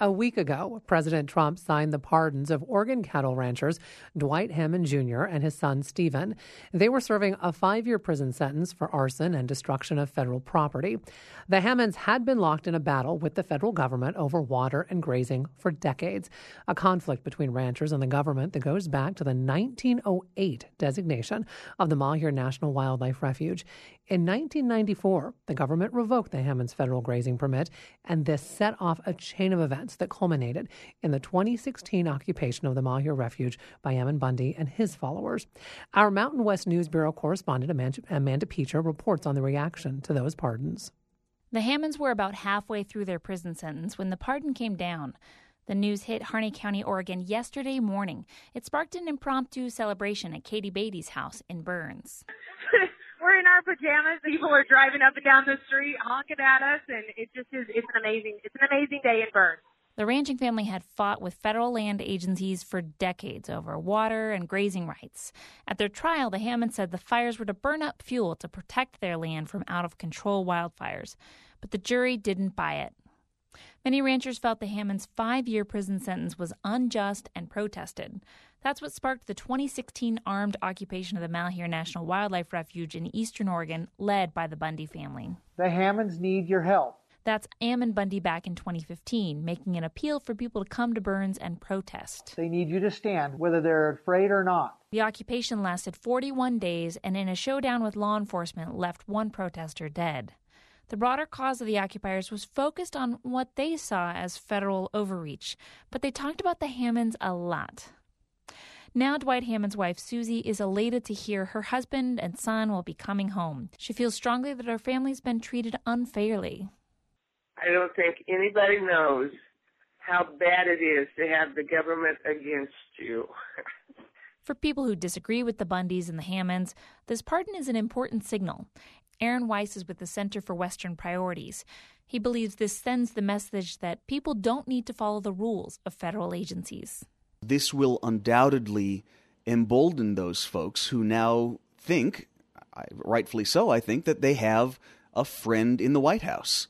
A week ago, President Trump signed the pardons of Oregon cattle ranchers Dwight Hammond Jr. and his son Stephen. They were serving a 5-year prison sentence for arson and destruction of federal property. The Hammonds had been locked in a battle with the federal government over water and grazing for decades, a conflict between ranchers and the government that goes back to the 1908 designation of the Malheur National Wildlife Refuge. In 1994, the government revoked the Hammonds' federal grazing permit, and this set off a chain of events that culminated in the 2016 occupation of the Malheur Refuge by Ammon Bundy and his followers. Our Mountain West News Bureau correspondent Amanda Peacher reports on the reaction to those pardons. The Hammonds were about halfway through their prison sentence when the pardon came down. The news hit Harney County, Oregon yesterday morning. It sparked an impromptu celebration at Katie Beatty's house in Burns. We're in our pajamas. People are driving up and down the street, honking at us, and it's an amazing day in Burns. The ranching family had fought with federal land agencies for decades over water and grazing rights. At their trial, the Hammonds said the fires were to burn up fuel to protect their land from out-of-control wildfires. But the jury didn't buy it. Many ranchers felt the Hammonds' 5-year prison sentence was unjust and protested. That's what sparked the 2016 armed occupation of the Malheur National Wildlife Refuge in eastern Oregon, led by the Bundy family. The Hammonds need your help. That's Ammon Bundy back in 2015, making an appeal for people to come to Burns and protest. They need you to stand, whether they're afraid or not. The occupation lasted 41 days, and in a showdown with law enforcement, left one protester dead. The broader cause of the occupiers was focused on what they saw as federal overreach, but they talked about the Hammonds a lot. Now Dwight Hammond's wife, Susie, is elated to hear her husband and son will be coming home. She feels strongly that her family's been treated unfairly. I don't think anybody knows how bad it is to have the government against you. For people who disagree with the Bundys and the Hammonds, this pardon is an important signal. Aaron Weiss is with the Center for Western Priorities. He believes this sends the message that people don't need to follow the rules of federal agencies. This will undoubtedly embolden those folks who now think, rightfully so, I think, that they have a friend in the White House.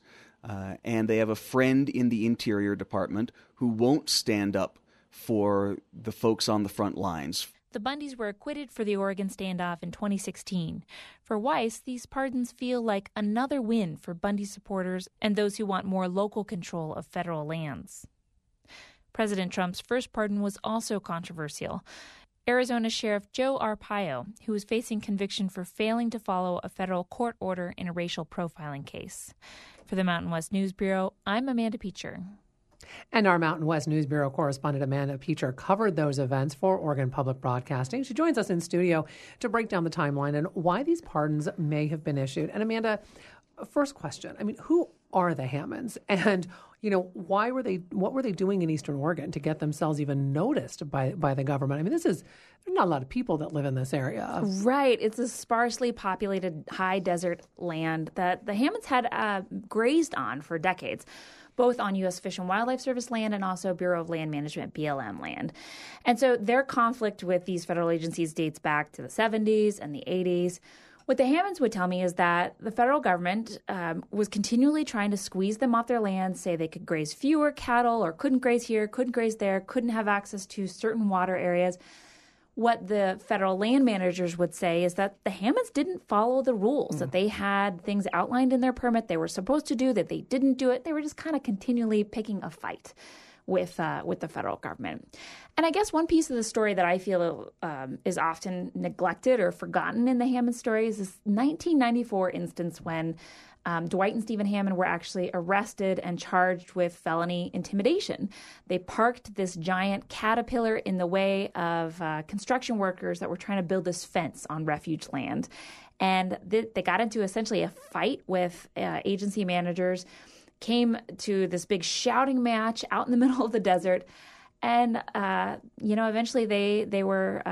And they have a friend in the Interior Department who won't stand up for the folks on the front lines. The Bundys were acquitted for the Oregon standoff in 2016. For Weiss, these pardons feel like another win for Bundy supporters and those who want more local control of federal lands. President Trump's first pardon was also controversial. Arizona Sheriff Joe Arpaio, who was facing conviction for failing to follow a federal court order in a racial profiling case. For the Mountain West News Bureau, I'm Amanda Peacher. And our Mountain West News Bureau correspondent Amanda Peacher covered those events for Oregon Public Broadcasting. She joins us in studio to break down the timeline and why these pardons may have been issued. And Amanda, first question, who are the Hammonds? And, what were they doing in Eastern Oregon to get themselves even noticed by the government? There's not a lot of people that live in this area. Right. It's a sparsely populated high desert land that the Hammonds had grazed on for decades, both on U.S. Fish and Wildlife Service land and also Bureau of Land Management, BLM land. And so their conflict with these federal agencies dates back to the 70s and the 80s. What the Hammonds would tell me is that the federal government was continually trying to squeeze them off their land, say they could graze fewer cattle or couldn't graze here, couldn't graze there, couldn't have access to certain water areas. What the federal land managers would say is that the Hammonds didn't follow the rules, that they had things outlined in their permit they were supposed to do, that they didn't do it. They were just kind of continually picking a fight with the federal government. And I guess one piece of the story that I feel is often neglected or forgotten in the Hammond story is this 1994 instance when Dwight and Stephen Hammond were actually arrested and charged with felony intimidation. They parked this giant Caterpillar in the way of construction workers that were trying to build this fence on refuge land. And they got into essentially a fight with agency managers, came to this big shouting match out in the middle of the desert. And, eventually they were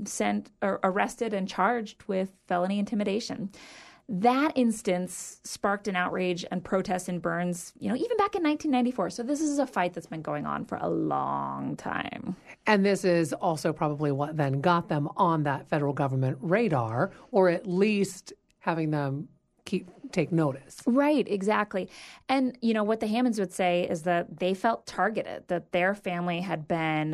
arrested and charged with felony intimidation. That instance sparked an outrage and protest in Burns, even back in 1994. So this is a fight that's been going on for a long time. And this is also probably what then got them on that federal government radar, or at least having them take notice. Right, exactly. And, what the Hammonds would say is that they felt targeted, that their family had been,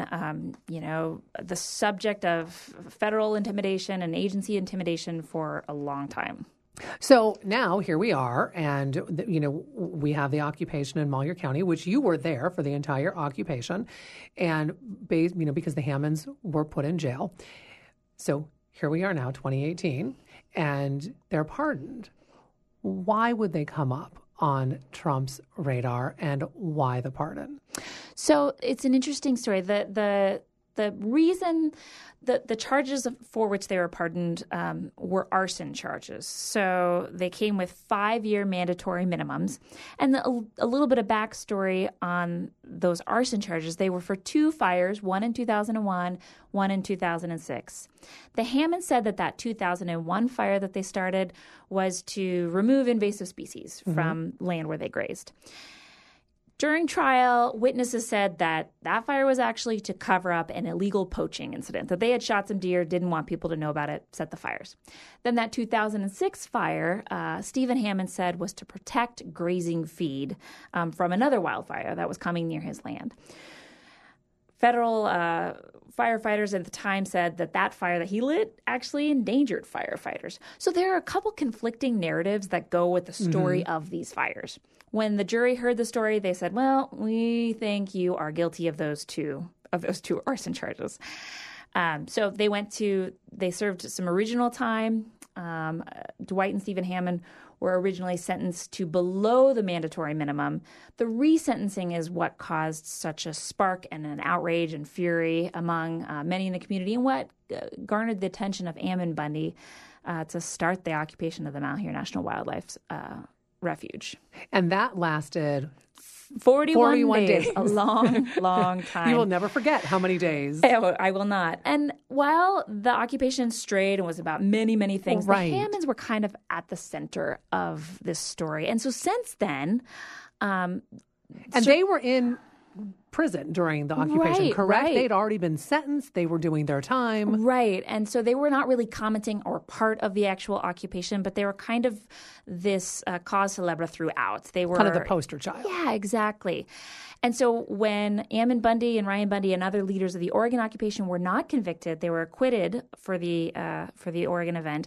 the subject of federal intimidation and agency intimidation for a long time. So now here we are, and we have the occupation in Malheur County, which you were there for the entire occupation, and because the Hammonds were put in jail. So here we are now, 2018, and they're pardoned. Why would they come up on Trump's radar, and why the pardon? So it's an interesting story. The reason the charges for which they were pardoned were arson charges. So they came with 5-year mandatory minimums. And a little bit of backstory on those arson charges, they were for 2 fires, one in 2001, one in 2006. The Hammonds said that 2001 fire that they started was to remove invasive species from land where they grazed. During trial, witnesses said that fire was actually to cover up an illegal poaching incident, that they had shot some deer, didn't want people to know about it, set the fires. Then that 2006 fire, Stephen Hammond said was to protect grazing feed from another wildfire that was coming near his land. Federal firefighters at the time said that fire that he lit actually endangered firefighters. So there are a couple conflicting narratives that go with the story of these fires. When the jury heard the story, they said, well, we think you are guilty of those two arson charges. So they served some original time. Dwight and Stephen Hammond were originally sentenced to below the mandatory minimum. The resentencing is what caused such a spark and an outrage and fury among many in the community, and what garnered the attention of Ammon Bundy to start the occupation of the Malheur National Wildlife Refuge. And that lasted 41 days. A long, long time. You will never forget how many days. I will not. And while the occupation strayed and was about many, many things, the Hammonds were kind of at the center of this story. And so since then... they were in prison during the occupation, correct? Right. They'd already been sentenced. They were doing their time. Right. And so they were not really commenting or part of the actual occupation, but they were kind of this cause célèbre throughout. They were kind of the poster child. Yeah, exactly. And so when Ammon Bundy and Ryan Bundy and other leaders of the Oregon occupation were not convicted, they were acquitted for the Oregon event.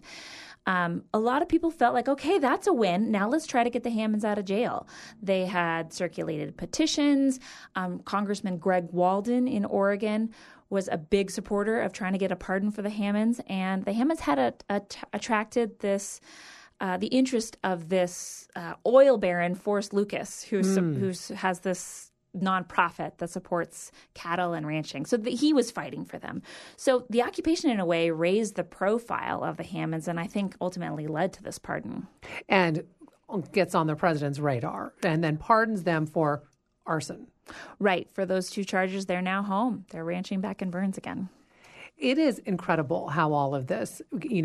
A lot of people felt like, okay, that's a win. Now let's try to get the Hammonds out of jail. They had circulated petitions. Congressman Greg Walden in Oregon was a big supporter of trying to get a pardon for the Hammonds. And the Hammonds had attracted this the interest of this oil baron, Forrest Lucas, who has this nonprofit that supports cattle and ranching. So he was fighting for them. So the occupation, in a way, raised the profile of the Hammonds, and I think ultimately led to this pardon. And gets on the president's radar and then pardons them for arson. Right. For those 2 charges, they're now home. They're ranching back in Burns again. It is incredible how all of this,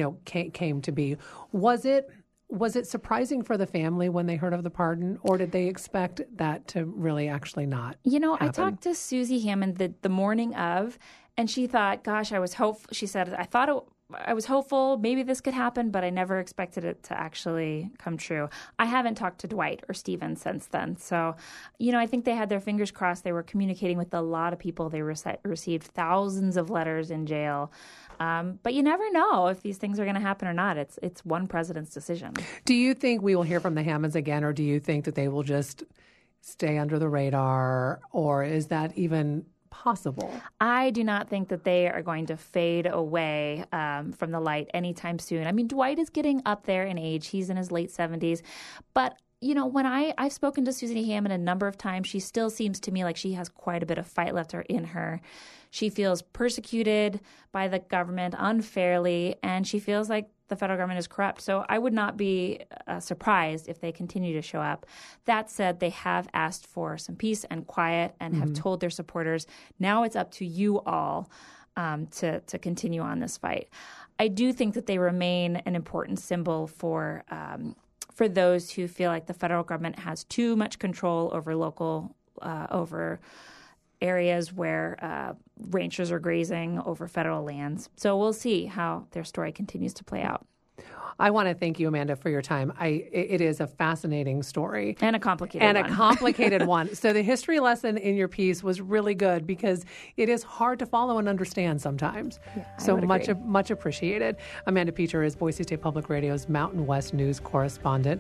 came to be. Was it surprising for the family when they heard of the pardon, or did they expect that to really actually not happen? I talked to Susie Hammond the morning of, and she thought, gosh, I was hopeful. She said, I was hopeful maybe this could happen, but I never expected it to actually come true. I haven't talked to Dwight or Stephen since then. So, I think they had their fingers crossed. They were communicating with a lot of people. They received thousands of letters in jail. But you never know if these things are going to happen or not. It's one president's decision. Do you think we will hear from the Hammonds again, or do you think that they will just stay under the radar, or is that even possible? I do not think that they are going to fade away from the light anytime soon. I mean, Dwight is getting up there in age. He's in his late 70s. But when I've spoken to Susie Hammond a number of times, she still seems to me like she has quite a bit of fight left in her. She feels persecuted by the government unfairly, and she feels like the federal government is corrupt. So I would not be surprised if they continue to show up. That said, they have asked for some peace and quiet and have told their supporters, now it's up to you all to continue on this fight. I do think that they remain an important symbol for those who feel like the federal government has too much control over over areas where ranchers are grazing over federal lands. So we'll see how their story continues to play out. I want to thank you, Amanda, for your time. It is a fascinating story. And a complicated one. So the history lesson in your piece was really good because it is hard to follow and understand sometimes. Yeah, so much appreciated. Amanda Peacher is Boise State Public Radio's Mountain West News correspondent.